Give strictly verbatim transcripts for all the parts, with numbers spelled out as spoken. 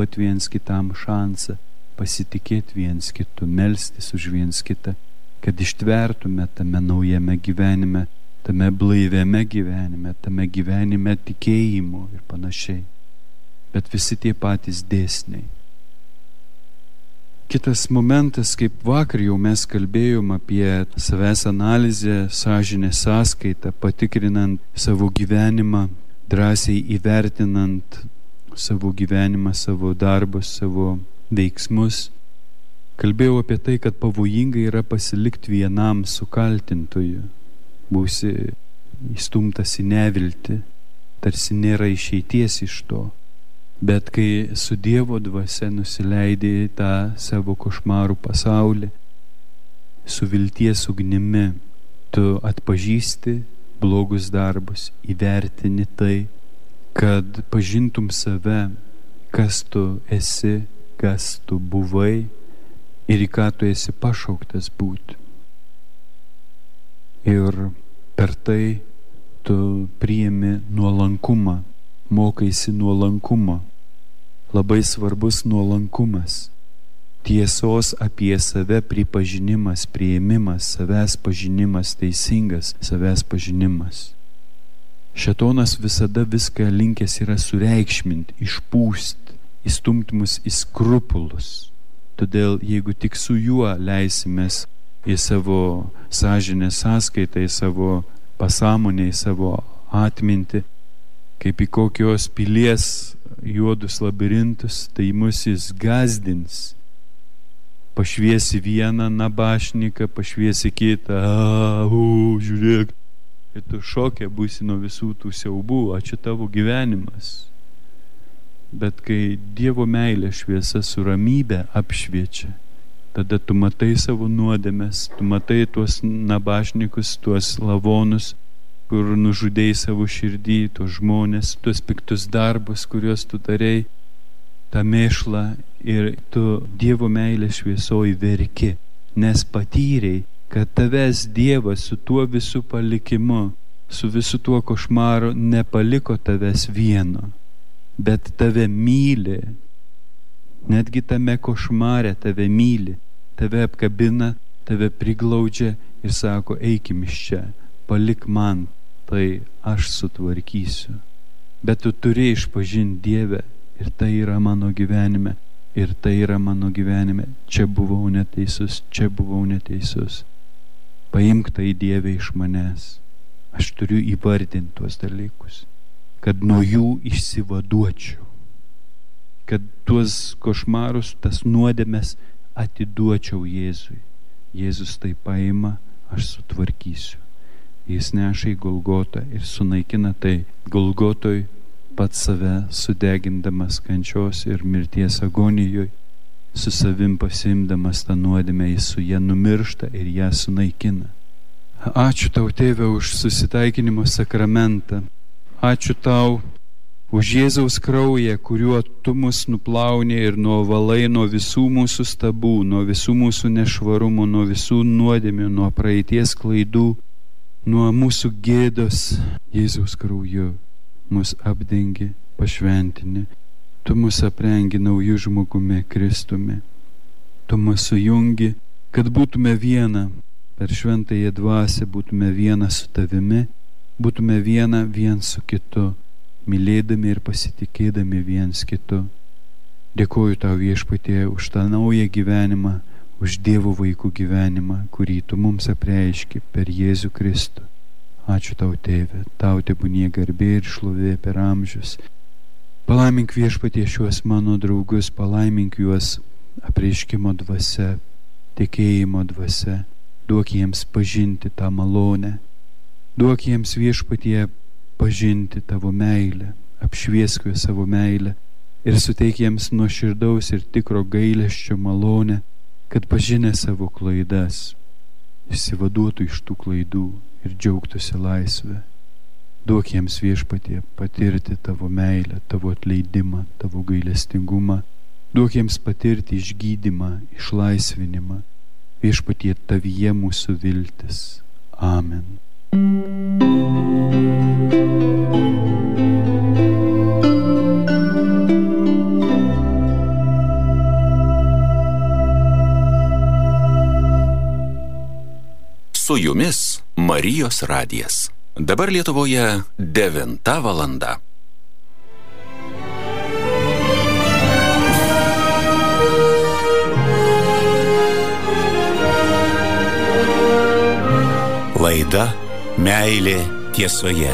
duoti viens kitam šansą, pasitikėti viens kitu, melstis už viens kitą, kad ištvertume tame naujame gyvenime, tame blaiviame gyvenime, tame gyvenime tikėjimo ir panašiai. Bet visi tie patys dėsniai. Kitas momentas, kaip vakar jau mes kalbėjom apie savęs analizę, sąžinės sąskaitą, patikrinant savo gyvenimą, drąsiai įvertinant savo gyvenimą, savo darbus, savo veiksmus. Kalbėjau apie tai, kad pavojinga yra pasilikti vienam su kaltintoju. Būsi įstumtas į neviltį, tarsi nėra išeities iš to. Bet kai su Dievo dvasia nusileidai tą savo košmarų pasaulį, su vilties ugnimi, tu atpažįsti blogus darbus, įvertini tai, kad pažintum save, kas tu esi, kas tu buvai ir į ką tu esi pašauktas būti. Ir per tai tu priimi nuolankumą, mokaisi nuolankumo. Labai svarbus nuolankumas. Tiesos apie save pripažinimas, priėmimas, savęs pažinimas, teisingas savęs pažinimas. Šėtonas visada viską linkęs yra sureikšminti, išpūsti, įstumti mus į skrupulus. Todėl jeigu tik su juo leisimės į savo sąžinės sąskaitą, į savo pasąmonę, į savo atmintį, kaip į kokios pilies juodus labirintus, tai mus jis gazdins. Pašviesi vieną nabašniką, pašviesi kitą, a, u, žiūrėk. Ir tu šokė būsi nuo visų tų siaubų, ačiū tavo gyvenimas. Bet kai Dievo meilė šviesa su ramybė apšviečia, tada tu matai savo nuodėmes, tu matai tuos nabašnikus, tuos lavonus, kur nužudėjai savo širdį, tuos žmonės, tuos piktus darbus, kuriuos tu darei, tą mėšlą, ir tu Dievo meilė šviesoj verki, nes patyrei, kad tavęs Dievas su tuo visų palikimu, su visu tuo košmaru nepaliko tavęs vieno, bet tave myli, netgi tame košmare tave myli, tave apkabina, tave priglaudžia ir sako, eikim iš čia, palik man, tai aš sutvarkysiu. Bet tu turi išpažinti Dievę, ir tai yra mano gyvenime, ir tai yra mano gyvenime. Čia buvau neteisus, čia buvau neteisus. Paimk tai Dievę iš manęs. Aš turiu įvardinti tuos dalykus, kad nuo jų išsivaduočiau, kad tuos košmarus, tas nuodėmes atiduočiau Jėzui. Jėzus tai paima, aš sutvarkysiu. Jis neša į Golgotą ir sunaikina tai. Golgotoj pats save sudegindamas kančios ir mirties agonijoj, su savim pasiimdamas tą nuodėmę, jis su ją numiršta ir ją sunaikina. Ačiū tau, Tėve, už susitaikinimo sakramentą. Ačiū tau už Jėzaus kraują, kuriuo tu mus nuplauni ir nuovalai nuo visų mūsų stabų, nuo visų mūsų nešvarumų, nuo visų nuodėmių, nuo praeities klaidų, nuo mūsų gėdos. Jėzaus krauju mus apdengi, pašventini, tu mus aprengi naujų žmogumi, Kristumi. Tu mus sujungi, kad būtume viena, per šventąją dvasią būtume viena su tavimi, būtume viena viens su kitu, mylėdami ir pasitikėdami viens kitu. Dėkoju tau, Viešpatie, už tą naują gyvenimą, už Dievo vaikų gyvenimą, kurį tu mums apreiški per Jėzų Kristų. Ačiū tau, Tėve, tau tebūnie garbė ir šlovė per amžius. Palaimink, Viešpatie, šiuos mano draugus, palaimink juos apreiškimo dvasia, tikėjimo dvasia, duok jiems pažinti tą malonę, duok jiems, Viešpatie, pažinti tavo meilę, apšviesk juos savo meilę ir suteik jiems nuoširdaus ir tikro gailesčio malonę, kad pažinę savo klaidas, išsivaduotų iš tų klaidų ir džiaugtųsi laisvę. Duok jiems, Viešpatie, patirti tavo meilę, tavo atleidimą, tavo gailestingumą. Duok jiems patirti išgydymą, išlaisvinimą. Viešpatie, tavyje mūsų viltis. Amen. Su jumis Marijos radijas. Dabar Lietuvoje devinta valanda. Laida Meilė tiesoje.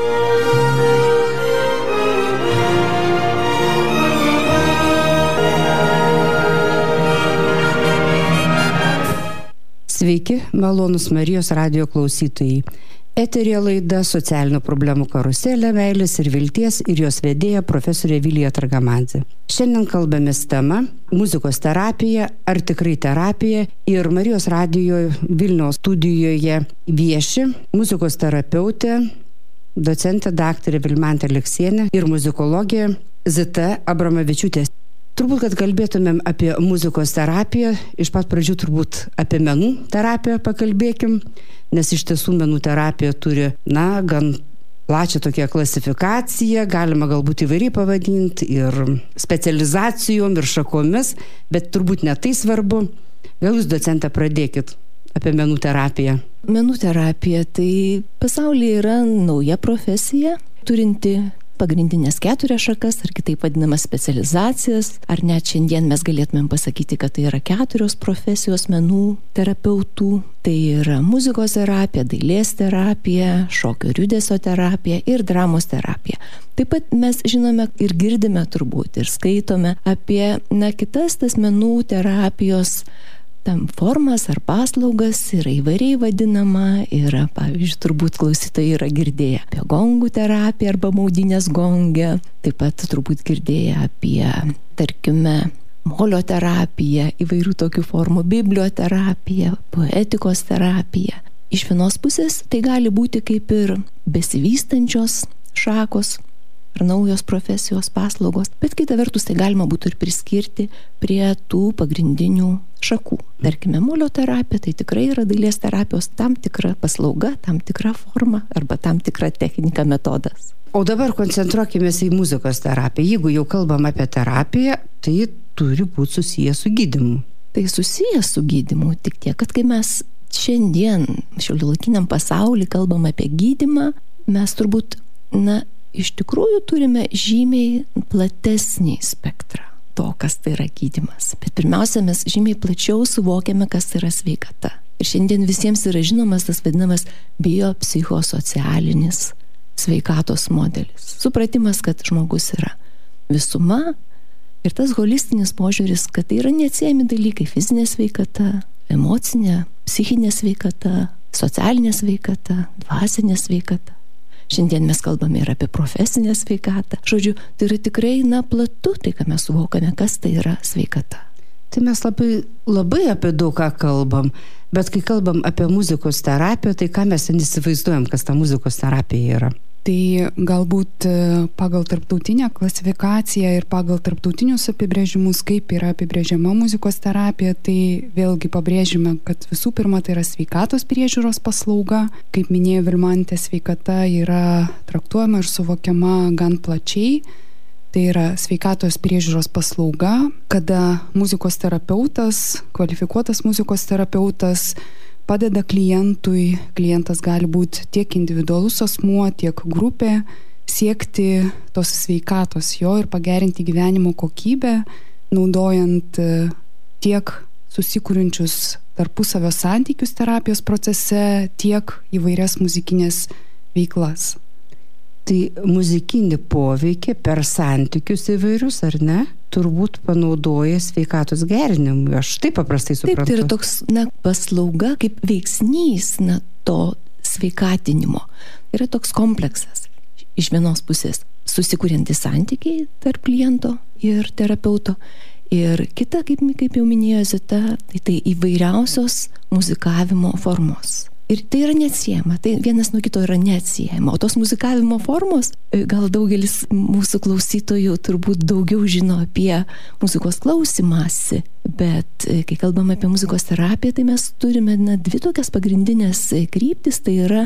Sveiki, malonūs Marijos radijo klausytojai. Eteryje laida Socialinių problemų karuselė, meilės ir vilties ir jos vedėja profesorė Vilija Targamadzė. Šiandien kalbamės tema muzikos terapija, ar tikrai terapija, ir Marijos radijo Vilniaus studijoje vieši muzikos terapeutė, docentė daktarė Vilmantė Aleksienė ir muzikologė Zita Abramavičiūtė. Turbūt, kad kalbėtumėm apie muzikos terapiją, iš pat pradžių turbūt apie menų terapiją pakalbėkim, nes iš tiesų menų terapija turi, na, gan plačią tokią klasifikaciją, galima galbūt įvairiai pavadinti ir specializacijom, ir šakomis, bet turbūt ne tai svarbu. Gal jūs, docente, pradėkit apie menų terapiją? Menų terapija tai pasaulyje yra nauja profesija, turinti pagrindinės keturias šakas, ar kitaip vadinamas specializacijas, ar net šiandien mes galėtumėm pasakyti, kad tai yra keturios profesijos menų terapeutų. Tai yra muzikos terapija, dailės terapija, šokio ir judesio terapija ir dramos terapija. Taip pat mes žinome ir girdime turbūt ir skaitome apie na, kitas tas menų terapijos tam formas ar paslaugas, yra įvairiai vadinama, yra, pavyzdžiui, turbūt klausytojai yra girdėję apie gongų terapiją arba maudynės gongę, taip pat turbūt girdėję apie, tarkime, molio terapiją, įvairių tokių formų, biblioterapiją, poetikos terapiją. Iš vienos pusės tai gali būti kaip ir besivystančios šakos ar naujos profesijos paslaugos, bet kita vertus tai galima būtų ir priskirti prie tų pagrindinių šakų. Tarkime, molio terapija tai tikrai yra dailės terapijos tam tikra paslauga, tam tikra forma arba tam tikra technika, metodas. O dabar koncentruokimės į muzikos terapiją. Jeigu jau kalbam apie terapiją, tai turi būti susijęs su gydymu. Tai susijęs su gydymu, tik tiek, kad kai mes šiandien šiuolaikiniam pasauly kalbam apie gydymą, mes turbūt, na, iš tikrųjų turime žymiai platesnį spektrą to, kas tai yra gydymas. Bet pirmiausia, mes žymiai plačiau suvokiame, kas tai yra sveikata. Ir šiandien visiems yra žinomas tas vadinamas biopsichosocialinis sveikatos modelis. Supratimas, kad žmogus yra visuma ir tas holistinis požiūris, kad tai yra neatsiejami dalykai: fizinė sveikata, emocinė, psichinė sveikata, socialinė sveikata, dvasinė sveikata. Šiandien mes kalbame ir apie profesinę sveikatą. Žodžiu, tai yra tikrai, na, platu, tai ką mes suvokame, kas tai yra sveikata. Tai mes labai, labai apie daug ką kalbam, bet kai kalbam apie muzikos terapiją, tai ką mes ten įsivaizduojam, kas ta muzikos terapija yra? Tai galbūt pagal tarptautinę klasifikaciją ir pagal tarptautinius apibrėžimus, kaip yra apibrėžiama muzikos terapija, tai vėlgi pabrėžime, kad visų pirma tai yra sveikatos priežiūros paslauga. Kaip minėjo Vilmantė, sveikata yra traktuojama ir suvokiama gan plačiai. Tai yra sveikatos priežiūros paslauga, kada muzikos terapeutas, kvalifikuotas muzikos terapeutas padeda klientui, klientas gali būti tiek individualus asmuo, tiek grupė, siekti tos sveikatos jo ir pagerinti gyvenimo kokybę, naudojant tiek susikuriančius tarpusavio santykius terapijos procese, tiek įvairias muzikinės veiklas. Tai muzikinį poveikį per santykius įvairius, ar ne? Turbūt panaudoja sveikatos gerinimui. Aš taip paprastai suprantu. Taip, tai yra toks, na, paslauga kaip veiksnys, na, to sveikatinimo. Yra toks kompleksas. Iš vienos pusės susikuriantys santykiai tarp kliento ir terapeuto. Ir kita, kaip, kaip jau minėjo Zita, tai, tai įvairiausios muzikavimo formos. Ir tai yra neatsiejama, tai vienas nuo kito yra neatsiejama. O tos muzikavimo formos, gal daugelis mūsų klausytojų turbūt daugiau žino apie muzikos klausymąsi, bet kai kalbame apie muzikos terapiją, tai mes turime na, dvi tokias pagrindinės kryptis, tai yra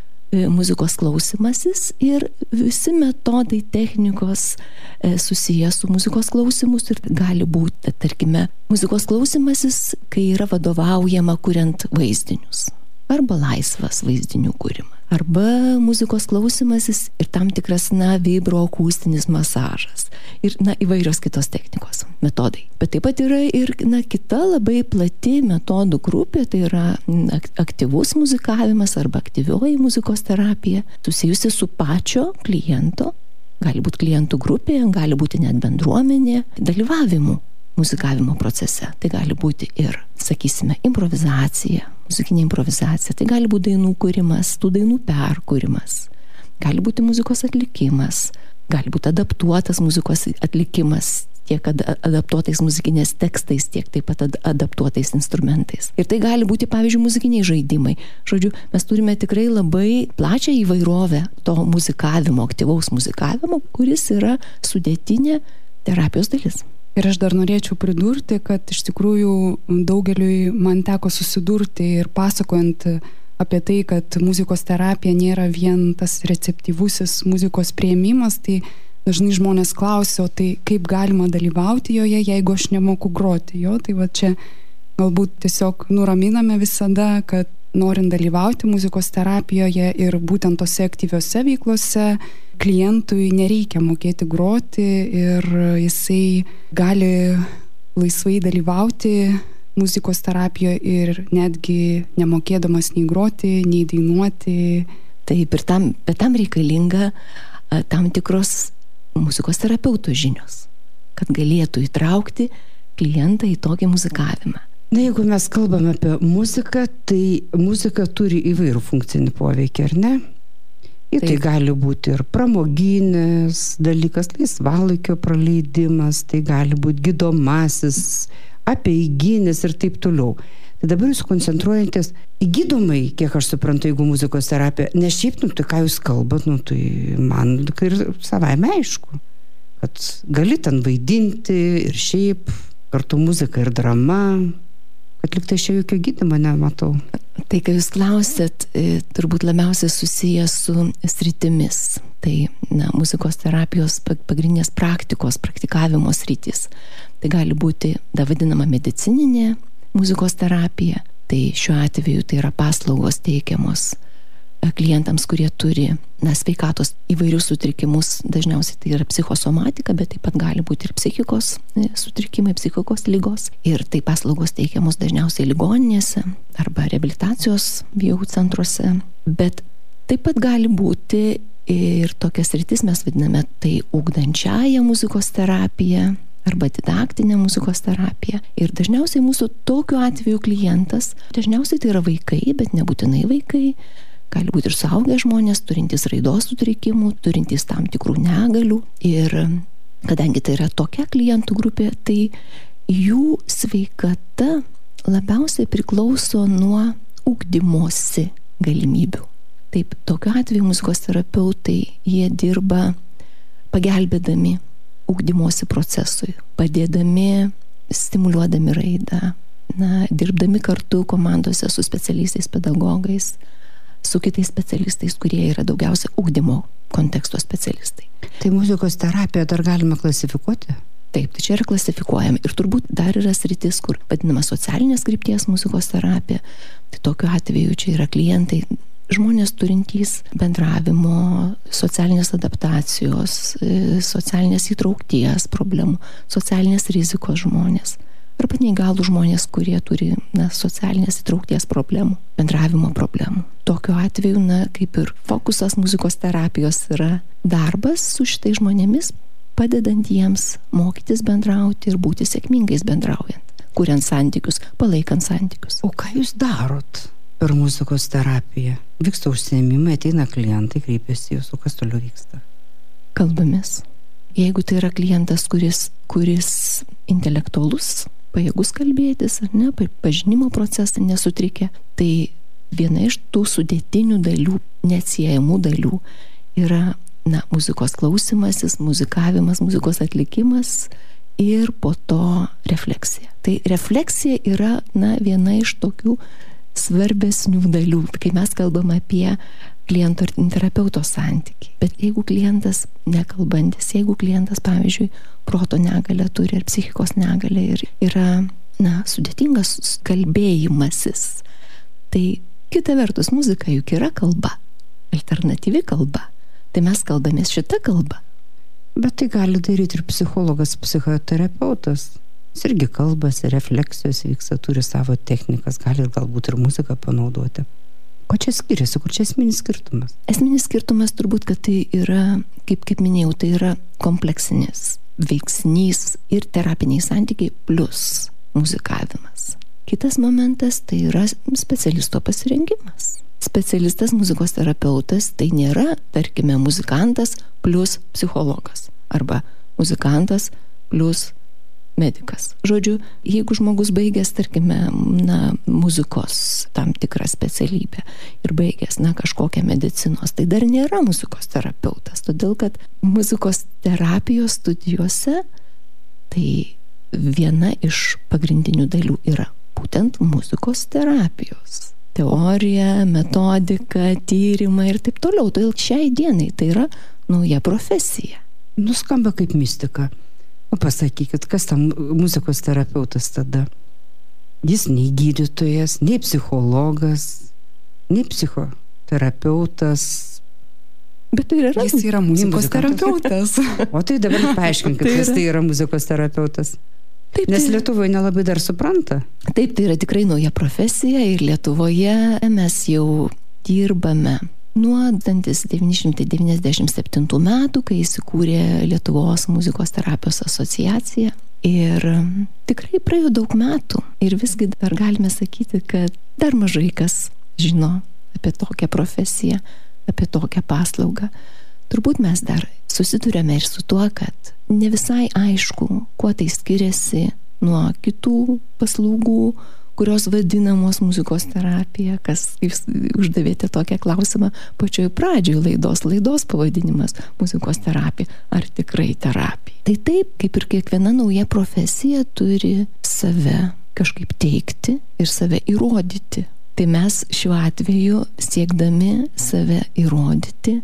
muzikos klausymasis ir visi metodai, technikos susijęs su muzikos klausymus. Ir gali būti, tarkime, muzikos klausymasis, kai yra vadovaujama kuriant vaizdinius. arba laisvas vaizdinių kūrimas, arba muzikos klausimasis ir tam tikras, na, vibroakustinis masažas ir, na, įvairios kitos technikos, metodai. Bet taip pat yra ir, na, kita labai plati metodų grupė, tai yra aktyvus muzikavimas arba aktyvioji muzikos terapija, susijusi su pačio kliento, gali būti klientų grupė, gali būti net bendruomenė, dalyvavimu muzikavimo procese. Tai gali būti ir, sakysime, improvizacija, muzikinė improvizacija, tai gali būti dainų kūrimas, tų dainų perkūrimas, gali būti muzikos atlikimas, gali būti adaptuotas muzikos atlikimas, tiek adaptuotais muzikinės tekstais, tiek taip pat adaptuotais instrumentais. Ir tai gali būti, pavyzdžiui, muzikiniai žaidimai. Žodžiu, mes turime tikrai labai plačią įvairovę to muzikavimo, aktyvaus muzikavimo, kuris yra sudėtinė terapijos dalis. Ir aš dar norėčiau pridurti, kad iš tikrųjų daugeliui man teko susidurti ir pasakojant apie tai, kad muzikos terapija nėra vien tas receptyvusis muzikos priėmimas, tai dažnai žmonės klausia, o tai kaip galima dalyvauti joje, jeigu aš nemoku groti jo. Tai va čia galbūt tiesiog nuraminame visada, kad norint dalyvauti muzikos terapijoje ir būtent tose aktyviose veiklose, klientui nereikia mokėti groti ir jisai gali laisvai dalyvauti muzikos terapijoje ir netgi nemokėdamas nei groti, nei dainuoti. Taip, ir tam, bet tam reikalinga tam tikros muzikos terapeuto žinios, kad galėtų įtraukti klientą į tokį muzikavimą. Na, jeigu mes kalbame apie muziką, tai muzika turi įvairių funkcinį poveikį, ar ne? Ir tai gali būti ir pramoginis dalykas, laisvalaikio praleidimas, tai gali būti gydomasis, apeiginis ir taip toliau. Tai dabar jūs koncentruojantis į gydomai, kiek aš suprantu, jeigu muzikos terapija, nes šiaip, nu, tai ką jūs kalbat, nu, tai man ir savaime aišku, kad gali ten vaidinti ir šiaip, kartu muzika ir drama, kad liktai aš jokio gydymo nematau. Tai, kai jūs klausėt, turbūt labiausiai susijęs su sritimis. Tai, na, muzikos terapijos pagrindinės praktikos, praktikavimo sritis. Tai gali būti, da vadinama, medicininė muzikos terapija. Tai šiuo atveju tai yra paslaugos teikiamos klientams, kurie turi, na, sveikatos įvairius sutrikimus, dažniausiai tai yra psichosomatika, bet taip pat gali būti ir psichikos sutrikimai, psichikos lygos. Ir tai paslaugos teikiamos dažniausiai ligoninėse arba reabilitacijos jau centruose. Bet taip pat gali būti ir tokias sritis mes vadiname tai ugdančiąją muzikos terapiją arba didaktinę muzikos terapiją. Ir dažniausiai mūsų tokiu atveju klientas, dažniausiai tai yra vaikai, bet nebūtinai vaikai, gali būti ir suaugę žmonės, turintys raidos sutrikimų, turintys tam tikrų negalių. Ir kadangi tai yra tokia klientų grupė, tai jų sveikata labiausiai priklauso nuo ugdymosi galimybių. Taip, tokiu atveju muzikos terapeutai, jie dirba pagelbėdami ugdymosi procesui, padėdami, stimuliuodami raidą, na, dirbdami kartu komandose su specialiaisiais pedagogais, su kitais specialistais, kurie yra daugiausia ugdymo konteksto specialistai. Tai muzikos terapiją dar galima klasifikuoti? Taip, tai čia yra klasifikuojama. Ir turbūt dar yra sritis, kur vadinama socialinės krypties muzikos terapija. Tai tokiu atveju čia yra klientai, žmonės turintys bendravimo, socialinės adaptacijos, socialinės įtraukties problemų, socialinės rizikos žmonės. Arba neįgalų žmonės, kurie turi, na, socialinės įtraukties problemų, bendravimo problemų. Tokiu atveju, na, kaip ir fokusas muzikos terapijos yra darbas su šitais žmonėmis, padedant jiems mokytis bendrauti ir būti sėkmingais bendraujant, kuriant santykius, palaikant santykius. O ką jūs darot per muzikos terapiją? Vyksta užsiėmimai, ateina klientai, kreipiasi jūs, o kas toliau vyksta? Kalbamės. Jeigu tai yra klientas, kuris, kuris intelektualus, pajėgus kalbėtis, ar ne, pažinimo procesai nesutrikę, tai viena iš tų sudėtinių dalių, neatsiejamų dalių yra, na, muzikos klausimasis, muzikavimas, muzikos atlikimas ir po to refleksija. Tai refleksija yra, na, viena iš tokių svarbesnių dalių, kai mes kalbam apie kliento ir terapeuto santykį. Bet jeigu klientas nekalbantis, jeigu klientas, pavyzdžiui, proto negalę turi ar psichikos negalę ir yra, na, sudėtingas kalbėjimasis, tai Kita vertus, muzika juk yra kalba, alternatyvi kalba. Tai mes kalbamės šitą kalbą. Bet tai gali daryti ir psichologas, psichoterapeutas. Jis irgi kalbasi, refleksijos vyksta, turi savo technikas, gali galbūt ir muziką panaudoti. Ko čia skiriasi, kur čia esminis skirtumas? Esminis skirtumas turbūt, kad tai yra, kaip, kaip minėjau, tai yra kompleksinis veiksnys ir terapiniai santykiai plus muzikavimas. Kitas momentas tai yra specialisto pasirengimas. Specialistas, muzikos terapeutas, tai nėra, tarkime, muzikantas plus psichologas arba muzikantas plus medikas. Žodžiu, jeigu žmogus baigęs, tarkime, na, muzikos tam tikrą specialybę ir baigęs, na, kažkokią medicinos, tai dar nėra muzikos terapeutas, todėl kad muzikos terapijos studijose tai viena iš pagrindinių dalių yra būtent muzikos terapijos. Teorija, metodika, tyrimai ir taip toliau. Todėl šiai dienai tai yra nauja profesija. Nuskamba kaip mistika. O pasakykit, kas tam muzikos terapeutas tada? Jis nei gydytojas, nei psichologas, nei psichoterapeutas. Bet tai yra... Jis yra muzikos terapeutas. O tai dabar paaiškinkit, tai kas tai yra muzikos terapeutas. Taip, Nes tai... Lietuvoje nelabai dar supranta. Taip, tai yra tikrai nauja profesija ir Lietuvoje mes jau dirbame nuo tūkstantis devyni šimtai devyniasdešimt septintų metų, kai įsikūrė Lietuvos muzikos terapijos asociacija. Ir tikrai praėjo daug metų ir visgi dar galime sakyti, kad dar mažai kas žino apie tokią profesiją, apie tokią paslaugą. Turbūt mes dar susidurėme ir su tuo, kad ne visai aišku, kuo tai skiriasi nuo kitų paslaugų, kurios vadinamos muzikos terapija, kas jūs uždavėte tokią klausimą pačioj pradžioj laidos, laidos pavadinimas muzikos terapija, ar tikrai terapija. Tai taip, kaip ir kiekviena nauja profesija turi save kažkaip teikti ir save įrodyti. Tai mes šiuo atveju siekdami save įrodyti,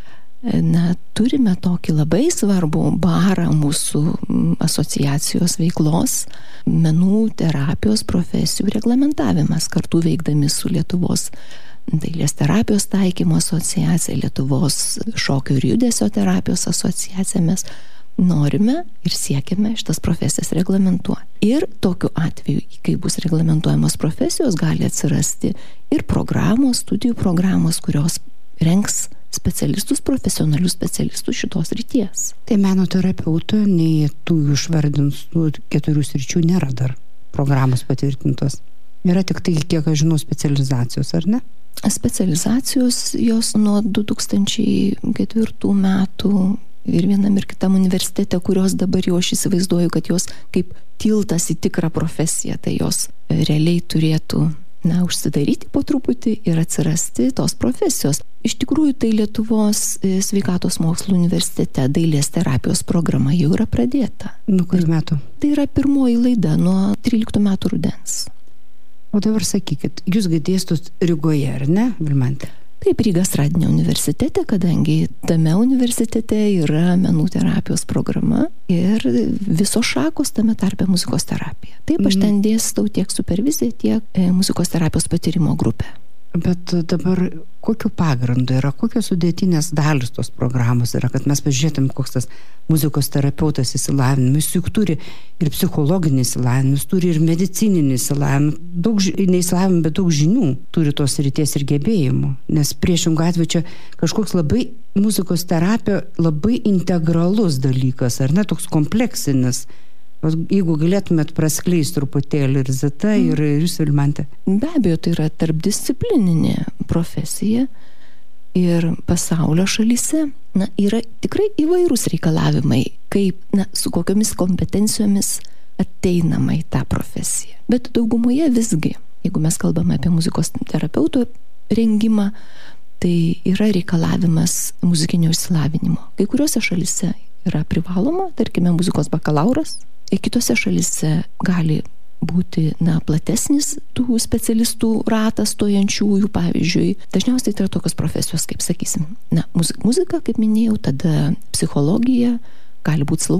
na, turime tokį labai svarbų barą mūsų asociacijos veiklos, menų terapijos profesijų reglamentavimas, kartu veikdami su Lietuvos dailės terapijos taikymo asociacija, Lietuvos šokio ir judesio terapijos asociacija. Mes norime ir siekiame šitas profesijas reglamentuoti. Ir tokiu atveju, kai bus reglamentuojamos profesijos, gali atsirasti ir programos, studijų programos, kurios rengs specialistus, profesionalius specialistus šitos ryties. Tai meno terapeutų, nei tų išvardintų keturių sričių nėra dar programos patvirtintos. Yra tik tai, kiek aš žinau, specializacijos, ar ne? Specializacijos jos nuo du tūkstančiai ketvirtų metų ir vienam ir kitam universitete, kurios dabar jau aš įsivaizduoju, kad jos kaip tiltas į tikrą profesiją, tai jos realiai turėtų na, užsidaryti po truputį ir atsirasti tos profesijos. Iš tikrųjų, tai Lietuvos sveikatos mokslų universitete dailės terapijos programa jau yra pradėta. Nuo kurių metų? Tai yra pirmoji laida nuo tryliktų metų rudens. O dabar sakykit, jūs dėstot Rygoje, ar ne, Vilmante? Taip, Rygos Radinio universitete, kadangi tame universitete yra menų terapijos programa ir visos šakos tame tarpe muzikos terapija. Taip, aš ten dėstau tiek superviziją, tiek e, muzikos terapijos patyrimo grupę. Bet dabar kokiu pagrindu yra, kokios sudėtinės dalis tos programos yra, kad mes pažiūrėtum, koks tas muzikos terapeutas įsilavinimas, juk turi ir psichologinį įsilavinimus, turi ir medicininį įsilavinimą, daug neįsilavinimų, bet daug žinių turi tos ryties ir gebėjimų, nes priešingų atveju čia kažkoks labai muzikos terapija labai integralus dalykas, ar ne, toks kompleksinis. Jeigu galėtumėt praskleisti truputėlį ir Zita, ir jūs, Vilmante. Be abejo, tai yra tarpdisciplininė profesija ir pasaulio šalyse na, yra tikrai įvairūs reikalavimai, kaip, na, su kokiomis kompetencijomis ateinama į tą profesiją. Bet daugumoje visgi, jeigu mes kalbame apie muzikos terapeutų rengimą, tai yra reikalavimas muzikinio išsilavinimo. Kai kuriuose šalyse yra privaloma, tarkime, muzikos bakalauras. Kitose šalyse gali būti na, platesnis tų specialistų ratas stojančiųjų, pavyzdžiui. Dažniausiai tai yra tokios profesijos, kaip sakysim, na, muzika, kaip minėjau, tada psichologija, gali būti slauga,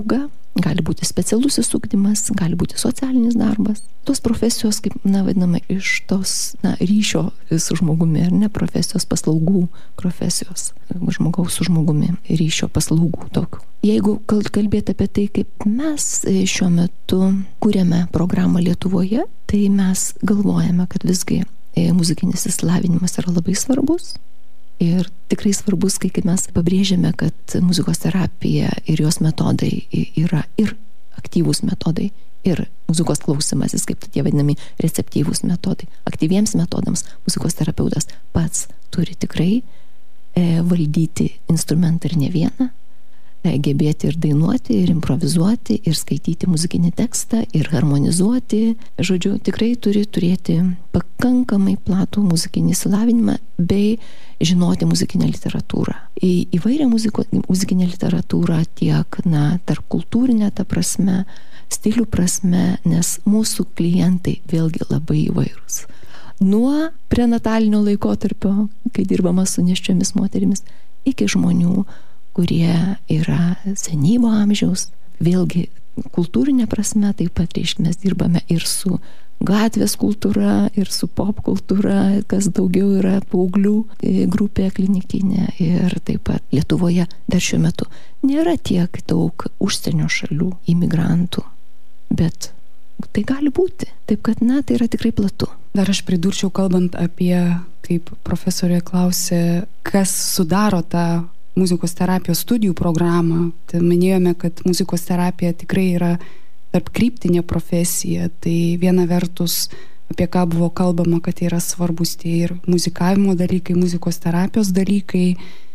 gali būti specialusis ugdymas, gali būti socialinis darbas. Tos profesijos, kaip, na, vadiname, iš tos, na, ryšio su žmogumi, ar ne, profesijos paslaugų, profesijos žmogaus su žmogumi, ryšio paslaugų tokių. Jeigu kalbėti apie tai, kaip mes šiuo metu kūrėme programą Lietuvoje, tai mes galvojame, kad visgi muzikinis išsilavinimas yra labai svarbus. Ir tikrai svarbus, kai mes pabrėžiame, kad muzikos terapija ir jos metodai yra ir aktyvūs metodai, ir muzikos klausimasis, kaip tie vadinami receptyvūs metodai. Aktyviems metodams muzikos terapeutas pats turi tikrai e, valdyti instrumentą ir ne vieną, e, gebėti ir dainuoti, ir improvizuoti, ir skaityti muzikinį tekstą, ir harmonizuoti. Žodžiu, tikrai turi turėti pakankamai platų muzikinį išsilavinimą bei žinoti muzikinę literatūrą. Į įvairią muziko, muzikinę literatūrą tiek, na, tarp kultūrinę tą prasme, stilių prasme, nes mūsų klientai vėlgi labai įvairūs. Nuo prenatalinio laikotarpio, kai dirbama su nėščiomis moterimis, iki žmonių, kurie yra senyvo amžiaus. Vėlgi kultūrinė prasme taip pat, reiškia, mes dirbame ir su gatvės kultūra, ir su pop kultūra, kas daugiau yra paauglių grupė klinikinė, ir taip pat Lietuvoje dar šiuo metu nėra tiek daug užsienio šalių imigrantų, bet tai gali būti. Taip kad, na, tai yra tikrai platu. Dar aš pridurčiau, kalbant apie, kaip profesorė klausė, kas sudaro tą muzikos terapijos studijų programą. Tai minėjome, kad muzikos terapija tikrai yra tarp kryptinė profesija, tai viena vertus, apie ką buvo kalbama, kad yra svarbus tie ir muzikavimo dalykai, muzikos terapijos dalykai,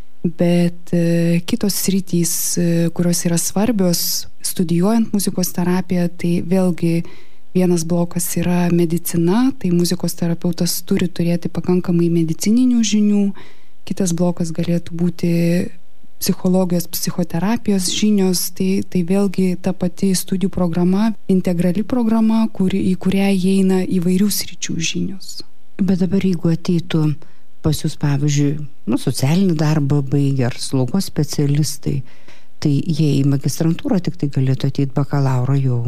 bet e, kitos sritys, e, kurios yra svarbios studijuojant muzikos terapiją, tai vėlgi vienas blokas yra medicina, tai muzikos terapeutas turi turėti pakankamai medicininių žinių, kitas blokas galėtų būti psichologijos, psichoterapijos žinios, tai, tai vėlgi ta pati studijų programa, integrali programa, kuri, į kurią įeina įvairių sričių žinios. Bet dabar jeigu ateitų pas jūs, pavyzdžiui, nu, socialinį darbą baigę ar slaugos specialistai, tai jie į magistrantūrą tik tai galėtų ateiti bakalauro jau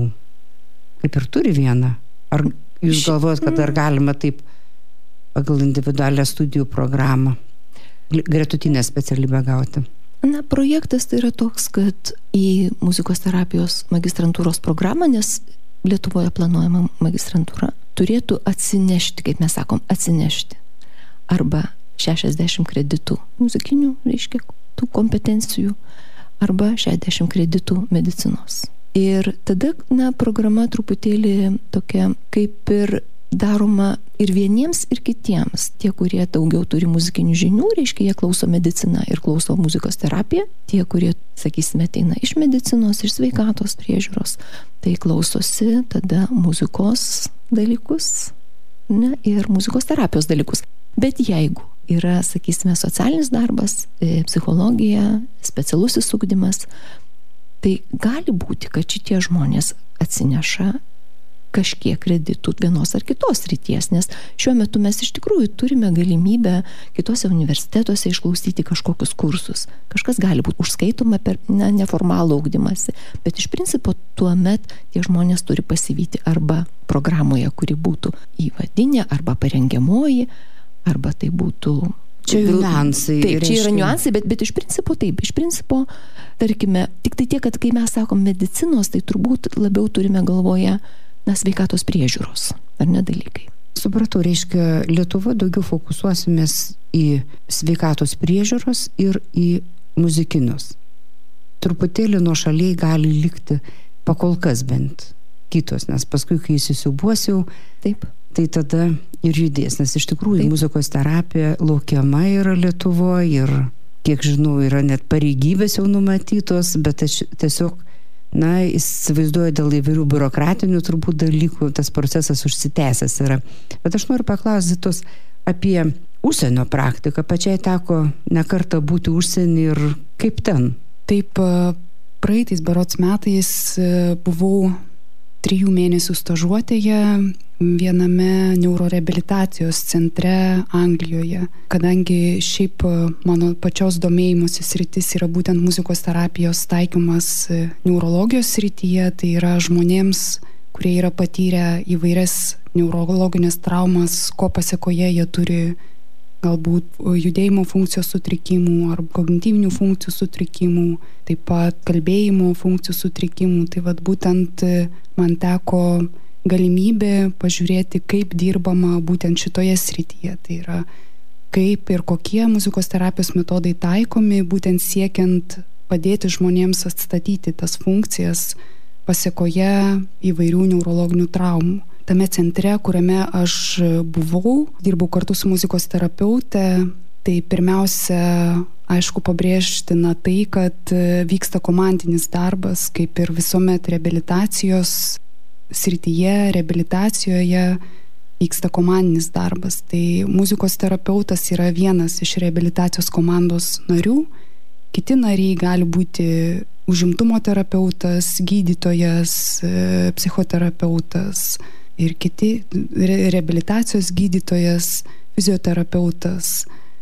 kaip ir turi vieną. Ar jūs galvojat, kad dar galima taip pagal individualią studijų programą gretutinę specialybę gauti? Na, projektas tai yra toks, kad į muzikos terapijos magistrantūros programą, nes Lietuvoje planuojama magistrantūra, turėtų atsinešti, kaip mes sakom, atsinešti arba šešiasdešimt kreditų muzikinių, reiškia, tų kompetencijų, arba šešiasdešimt kreditų medicinos. Ir tada, na, programa truputėlį tokia kaip ir daroma ir vieniems, ir kitiems. Tie, kurie daugiau turi muzikinių žinių, reiškia, jie klauso mediciną ir klauso muzikos terapiją. Tie, kurie, sakysime, ateina iš medicinos, iš sveikatos priežiūros, tai klausosi tada muzikos dalykus, ne, ir muzikos terapijos dalykus. Bet jeigu yra, sakysime, socialinis darbas, psichologija, specialusis ugdymas, tai gali būti, kad šitie žmonės atsineša kažkiek kreditų vienos ar kitos ryties, nes šiuo metu mes iš tikrųjų turime galimybę kitose universitetuose išklausyti kažkokius kursus. Kažkas gali būti užskaitoma per ne, neformalų ugdymąsi, bet iš principo tuomet tie žmonės turi pasivyti arba programoje, kuri būtų įvadinė, arba parengiamoji, arba tai būtų... Čia jau niuansai. Taip, čia yra niuansai, bet, bet iš principo taip, iš principo, tarkime, tik tai tiek, kad kai mes sakom medicinos, tai turbūt labiau turime galvoje na, sveikatos priežiūros, ar ne dalykai. Supratau, reiškia, Lietuva daugiau fokusuosimės į sveikatos priežiūros ir į muzikinius. Truputėlį nuo šaliai gali likti pakol kas bent kitos, nes paskui, kai įsisiubuosiu, taip, tai tada ir judės, nes iš tikrųjų taip. Muzikos terapija laukiama yra Lietuvoje ir, kiek žinau, yra net pareigybės jau numatytos, bet aš tiesiog na, įsivaizduoju, dėl įvairių biurokratinių turbūt dalykų tas procesas užsitęsęs yra. Bet aš noriu paklausyti tos apie užsienio praktiką. Pačiai teko ne kartą būti užsienį ir kaip ten? Taip, praeitais berods metais buvau trijų mėnesių stažuotėje viename neuroreabilitacijos centre Anglijoje. Kadangi šiaip mano pačios domėjimosi sritis yra būtent muzikos terapijos taikymas neurologijos srityje, tai yra žmonėms, kurie yra patyrę įvairias neurologinės traumas, ko pasekoje jie turi galbūt judėjimo funkcijos sutrikimų ar kognityvinių funkcijų sutrikimų, taip pat kalbėjimo funkcijų sutrikimų. Tai vat būtent man teko galimybė pažiūrėti, kaip dirbama būtent šitoje srityje. Tai yra, kaip ir kokie muzikos terapijos metodai taikomi, būtent siekiant padėti žmonėms atstatyti tas funkcijas pasekoje įvairių neurologinių traumų. Tame centre, kuriame aš buvau, dirbau kartu su muzikos terapeute, tai pirmiausia, aišku, pabrėžtina tai, kad vyksta komandinis darbas, kaip ir visuomet reabilitacijos srityje, reabilitacijoje vyksta komandinis darbas. Tai muzikos terapeutas yra vienas iš reabilitacijos komandos narių, kiti nariai gali būti užimtumo terapeutas, gydytojas, psichoterapeutas ir kiti, reabilitacijos gydytojas, fizioterapeutas.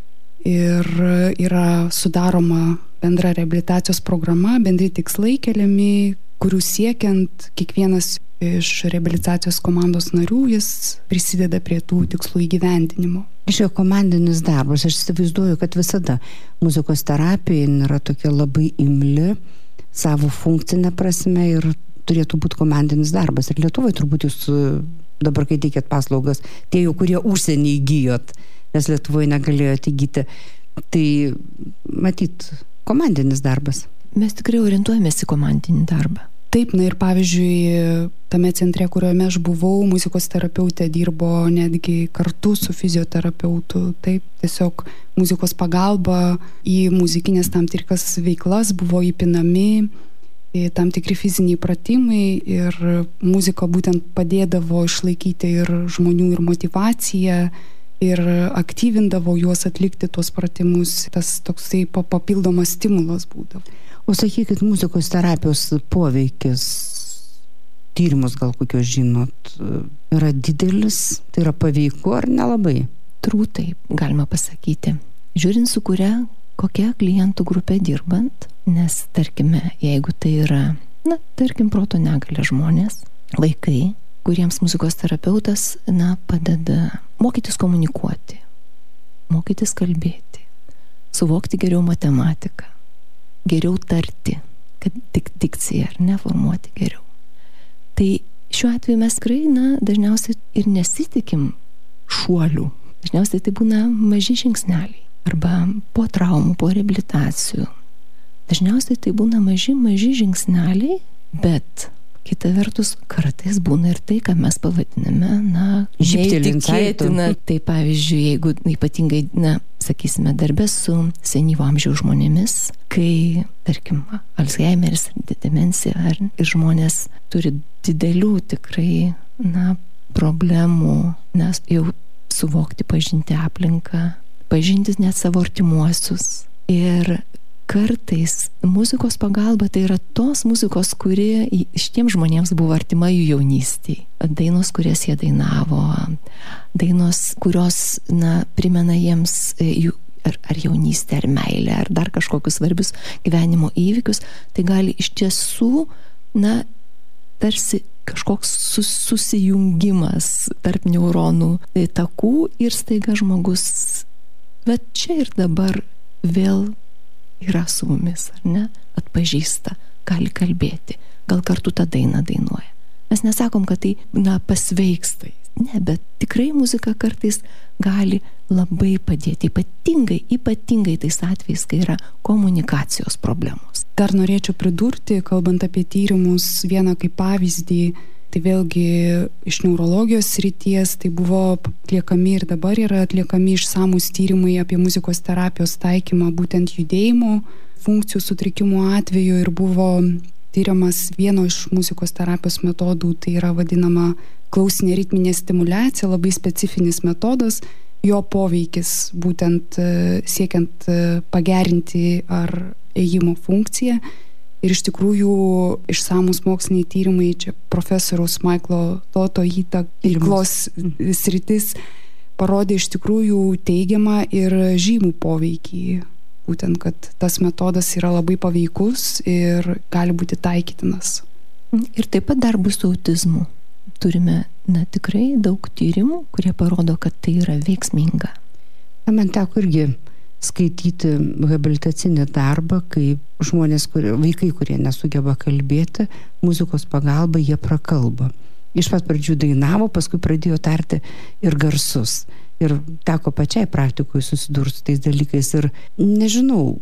Ir yra sudaroma bendra reabilitacijos programa, bendri tikslai keliami, kurių siekiant kiekvienas iš reabilitacijos komandos narių jis prisideda prie tų tikslų įgyvendinimo. Šio komandinis darbas, aš įsivaizduoju, kad visada muzikos terapija yra tokia labai imli savo funkcinę prasme ir turėtų būti komandinis darbas. Ir Lietuvoje turbūt jūs dabar, kai teikėt paslaugas, tie jau, kurie užsienį įgyjot, nes Lietuvoje negalėjote įgyti, tai matyt, komandinis darbas. Mes tikrai orientuojamės į komandinį darbą. Taip, na ir pavyzdžiui, tame centre, kuriuome aš buvau, muzikos terapeutė dirbo netgi kartu su fizioterapeutu. Taip, tiesiog muzikos pagalba į muzikinės tam tikras veiklas buvo įpinami tam tikri fiziniai pratimai ir muzika būtent padėdavo išlaikyti ir žmonių ir motyvaciją ir aktyvindavo juos atlikti tuos pratimus. Tas toksai papildomas stimulas būdavo. O sakykit, muzikos terapijos poveikis, tyrimus gal kokios žinot, yra didelis, tai yra paveiku ar nelabai? Turbūt taip, galima pasakyti. Žiūrint su kuria, kokia klientų grupė dirbant, nes tarkime, jeigu tai yra, na, tarkim, proto negalia žmonės, vaikai, kuriems muzikos terapeutas, na, padeda mokytis komunikuoti, mokytis kalbėti, suvokti geriau matematiką, geriau tarti, kad tik dikciją ar neformuoti geriau. Tai šiuo atveju mes tikrai, na, dažniausiai ir nesitikim šuolių. Dažniausiai tai būna maži žingsneliai arba po traumų, po reabilitacijų. Dažniausiai tai būna maži, maži žingsneliai, bet kita vertus kartais būna ir tai, ką mes pavadiname, na, neįtikėtina. Tai pavyzdžiui, jeigu ypatingai, na, sakysime, darbė su senyvo amžiaus žmonėmis, kai, tarkim, Alzheimeris, demencija, ar ir žmonės turi didelių tikrai, na, problemų, nes jau suvokti, pažinti aplinką, pažinti net savo artimuosius. Ir kartais muzikos pagalba tai yra tos muzikos, kuri šitiems žmonėms buvo artima jų jaunystėje. Dainos, kurias jie dainavo, dainos, kurios, na, primena jiems jų ar, ar jaunystę, ar meilę, ar dar kažkokius svarbius gyvenimo įvykius. Tai gali iš tiesų, na, tarsi kažkoks sus, susijungimas tarp neuronų takų ir staiga žmogus, bet čia ir dabar vėl yra su mumis, ar ne? Atpažįsta, gali kalbėti, gal kartu tą dainą dainuoja. Mes nesakom, kad tai, na, pasveiksta. Ne, bet tikrai muzika kartais gali labai padėti, ypatingai, ypatingai tais atvejais, kai yra komunikacijos problemos. Dar norėčiau pridurti, kalbant apie tyrimus, vieną kaip pavyzdį, tai vėlgi iš neurologijos srities, tai buvo atliekami ir dabar yra atliekami išsamūs tyrimai apie muzikos terapijos taikymą būtent judėjimo funkcijų sutrikimų atveju ir buvo tyriamas vieno iš muzikos terapijos metodų, tai yra vadinama klausinė ritminė stimuliacija, labai specifinis metodas, jo poveikis būtent siekiant pagerinti ar ėjimo funkciją. Ir iš tikrųjų išsamus moksliniai tyrimai, čia profesoriaus Maiklo Toto įtakos sritis parodė iš tikrųjų teigiamą ir žymų poveikį. Būtent, kad tas metodas yra labai paveikus ir gali būti taikytinas. Ir taip pat darbui su autizmu. Turime, na, tikrai daug tyrimų, kurie parodo, kad tai yra veiksminga. Man teko irgi skaityti habilitacinį darbą, kai žmonės, kurie, vaikai, kurie nesugeba kalbėti, muzikos pagalba jie prakalba. Iš pat pradžių dainavo, paskui pradėjo tarti ir garsus. Ir teko pačiai praktikui susidurti su tais dalykais. Ir nežinau,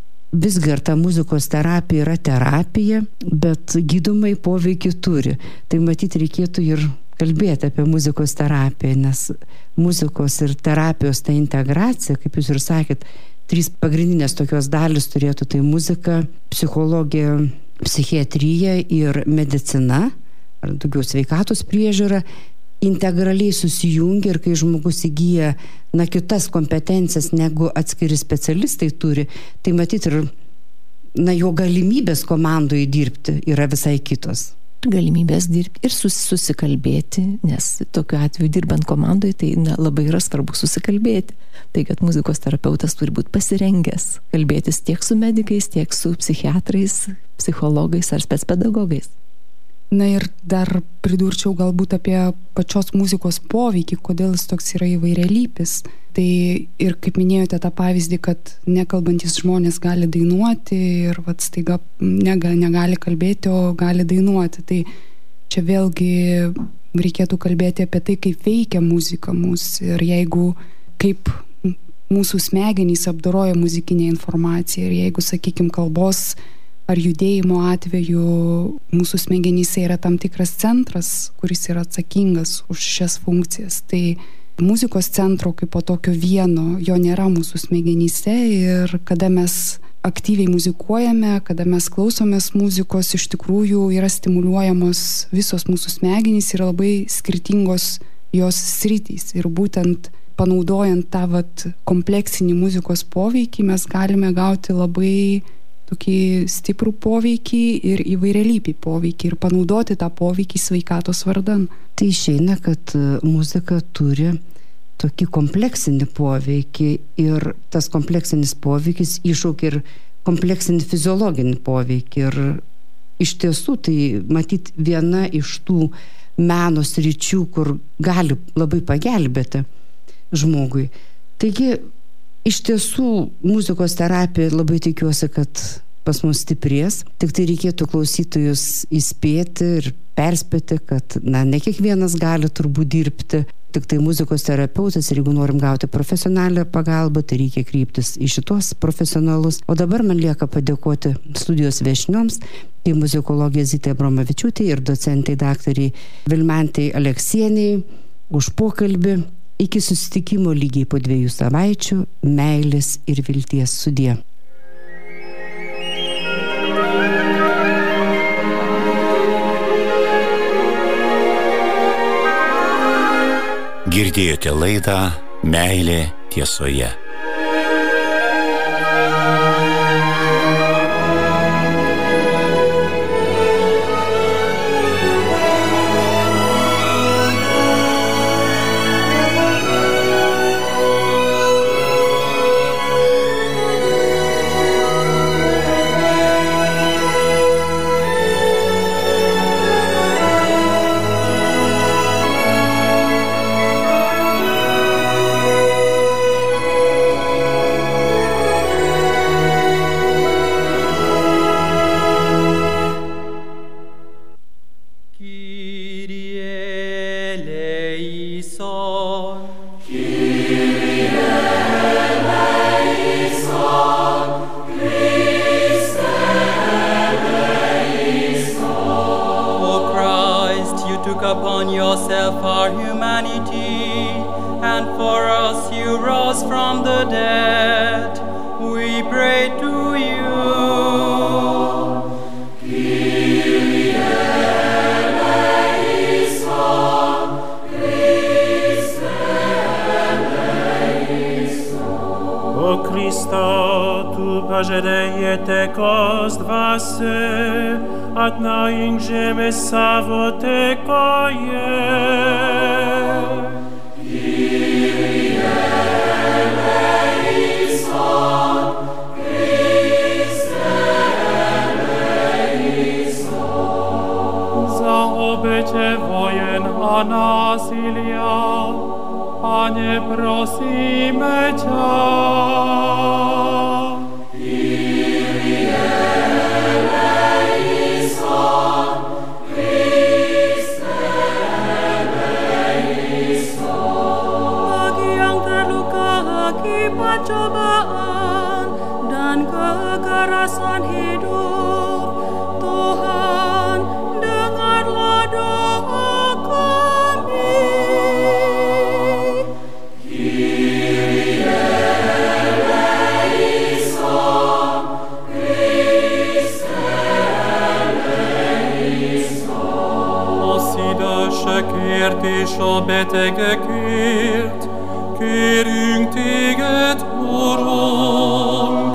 visgi ar ta muzikos terapija yra terapija, bet gydomai poveikį turi. Tai matyti reikėtų ir kalbėti apie muzikos terapiją, nes muzikos ir terapijos ta integracija, kaip jūs ir sakėt, trys pagrindinės tokios dalis turėtų, tai muzika, psichologija, psichiatrija ir medicina, ar daugiau sveikatos priežiūra, integraliai susijungia ir kai žmogus įgyja, na, kitas kompetencijas negu atskiri specialistai turi, tai matyti ir, na, jo galimybės komandoje dirbti yra visai kitos. Galimybės dirbti ir sus, susikalbėti, nes tokiu atveju dirbant komandoje, tai na, labai yra svarbu susikalbėti. Tai, kad muzikos terapeutas turi būti pasirengęs kalbėtis tiek su medikais, tiek su psichiatrais, psichologais ar specpedagogais. Na ir dar pridurčiau galbūt apie pačios muzikos poveikį, kodėl jis toks yra įvairialypis. Tai ir kaip minėjote tą pavyzdį, kad nekalbantis žmonės gali dainuoti ir vat staiga nega, negali kalbėti, o gali dainuoti. Tai čia vėlgi reikėtų kalbėti apie tai, kaip veikia muzika mus ir jeigu kaip mūsų smegenys apdoroja muzikinę informaciją ir jeigu, sakykime, kalbos ar judėjimo atveju mūsų smegenyse yra tam tikras centras, kuris yra atsakingas už šias funkcijas. Tai muzikos centro kaip po tokio vieno, jo nėra mūsų smegenyse ir kada mes aktyviai muzikuojame, kada mes klausomės muzikos, iš tikrųjų yra stimuliuojamos visos mūsų smegenys ir labai skirtingos jos sritys. Ir būtent panaudojant tą vat, kompleksinį muzikos poveikį mes galime gauti labai tokį stiprų poveikį ir įvairialypį poveikį ir panaudoti tą poveikį sveikatos vardan. Tai išeina, kad muzika turi tokį kompleksinį poveikį ir tas kompleksinis poveikis iššaukia ir kompleksinį fiziologinį poveikį. Ir iš tiesų tai matyt viena iš tų meno sričių, kur gali labai pagelbėti žmogui. Taigi, iš tiesų, muzikos terapija labai tikiuosi, kad pas mus stiprės. Tik tai reikėtų klausytojus įspėti ir perspėti, kad na, ne kiekvienas gali turbūt dirbti. Tik tai muzikos terapeutas ir jeigu norim gauti profesionalią pagalbą, tai reikia kryptis į šitos profesionalus. O dabar man lieka padėkoti studijos viešnioms, tai muzikologė Zitė Abromavičiūtė ir docentai daktariai Vilmantei Aleksieniai už pokalbį. Iki susitikimo lygiai po dviejų savaičių, meilės ir vilties sudie. Girdėjote laidą Meilė tiesoje. Upon yourself our humanity, and for us you rose from the dead. We pray to you. Kyrie eleison, Christe eleison. O Christo, tu pažadėjai tekos dvasios esi, atnaujink žemę savo taikoje. Kyrie eleison, Christe eleison. Za oběťovojen a násilia, Panie, prosíme ťa. Kyrie eleison, Christe eleison. Bagi yang terluka akibat cobaan dan kekerasan hidup, Tuhan, dengarlah doa kami. Kért és a betegekért, kérünk téged, Urunk.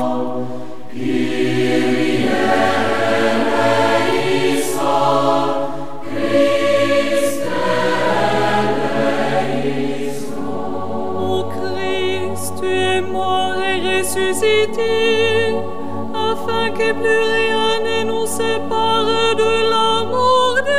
Kyrie eleison, Christe eleison. Ô Christ, tu es mort et ressuscité, afin que plus rien ne nous sépare de l'amour de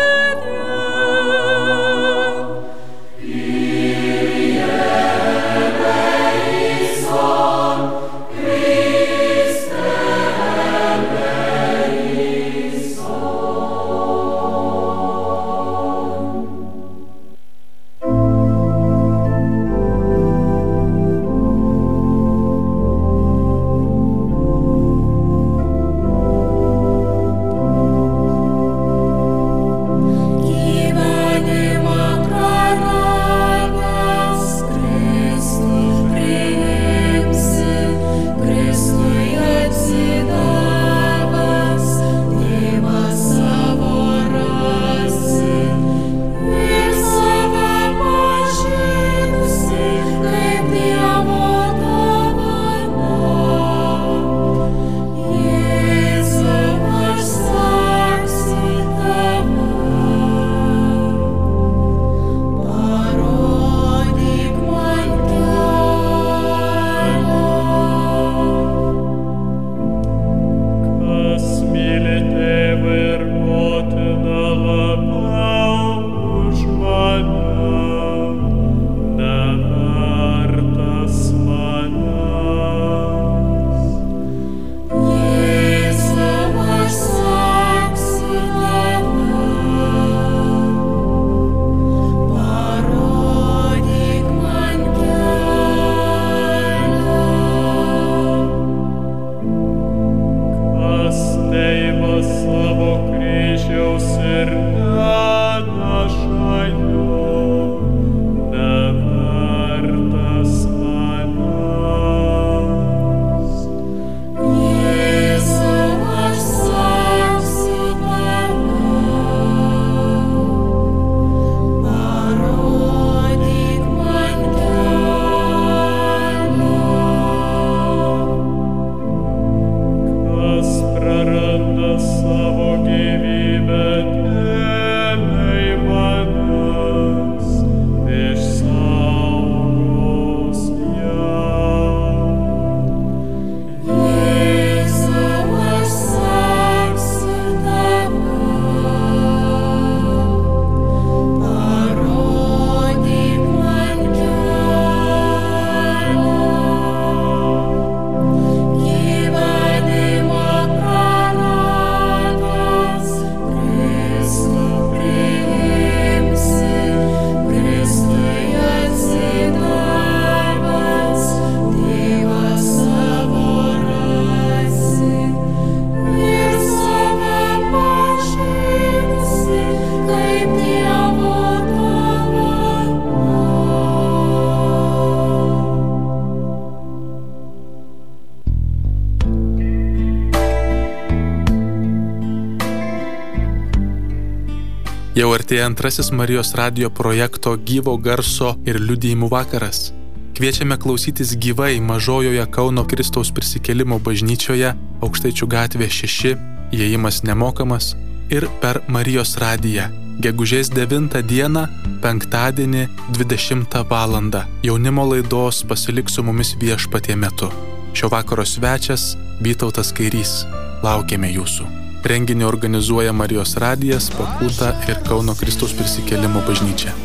Jau artėja antrasis Marijos radijo projekto gyvo garso ir liudijimų vakaras. Kviečiame klausytis gyvai Mažojoje Kauno Kristaus prisikėlimo bažnyčioje, Aukštaičių gatvė šeši, įėjimas nemokamas ir per Marijos radiją. Gegužės devintą dieną, penktadienį, dvidešimtą valandą. Jaunimo laidos Pasilik su mumis Viešpatie metu. Šio vakaro svečias Vytautas Kairys. Laukiame jūsų. Renginį organizuoja Marijos radijas, Pakūta ir Kauno Kristaus Prisikėlimo bažnyčia.